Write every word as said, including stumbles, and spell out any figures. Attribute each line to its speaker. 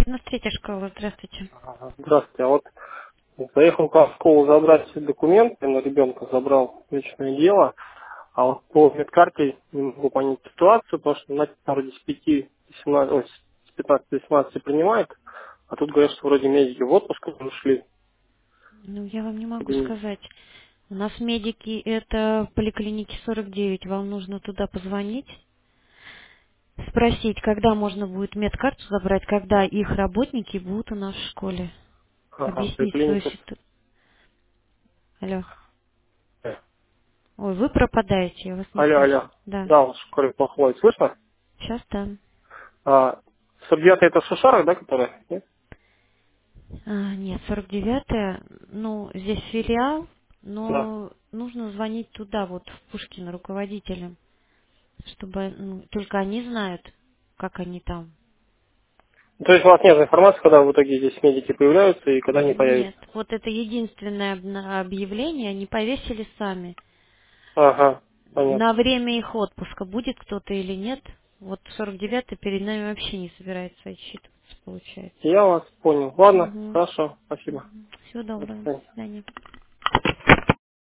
Speaker 1: девяносто третья школа, здравствуйте.
Speaker 2: Ага, здравствуйте. А вот заехал в школу забрать документы, на ребенка забрал личное дело, а вот по медкарте не могу понять ситуацию, потому что на вроде с пяти до семнадцати, ой, с пятнадцати до семнадцати принимает, а тут говорят, что вроде медики в отпуск уже ушли.
Speaker 1: Ну, я вам не могу
Speaker 2: Или-
Speaker 1: сказать. У нас медики, это в поликлинике сорок девять. Вам нужно туда позвонить, спросить, когда можно будет медкарту забрать, когда их работники будут у нас в школе.
Speaker 2: Ага,
Speaker 1: Объяснить свою
Speaker 2: поликлиника.
Speaker 1: ситуацию. Алло.
Speaker 2: Э,
Speaker 1: Ой, вы пропадаете, я вас не
Speaker 2: Алло,
Speaker 1: слышу.
Speaker 2: алло.
Speaker 1: Да.
Speaker 2: Да, у вас в школе плохой. Слышно?
Speaker 1: Сейчас да.
Speaker 2: А, сорок девятая это Шушара, да, которая? Нет?
Speaker 1: А, нет, сорок девятая, ну, здесь филиал,
Speaker 2: Да.
Speaker 1: но нужно звонить туда, вот, в Пушкино, руководителям, чтобы, ну, только они знают, как они там.
Speaker 2: То есть у вас нет информации, когда в итоге здесь медики появляются и когда они
Speaker 1: Нет,
Speaker 2: появятся?
Speaker 1: вот это единственное обна- объявление они повесили сами.
Speaker 2: Ага, понятно.
Speaker 1: На время их отпуска будет кто-то или нет, вот сорок девятый перед нами вообще не собирается отчитываться, получается.
Speaker 2: Я вас понял. Ладно,
Speaker 1: Угу.
Speaker 2: хорошо, спасибо.
Speaker 1: Всего
Speaker 2: До
Speaker 1: доброго, до
Speaker 2: свидания.
Speaker 1: свидания.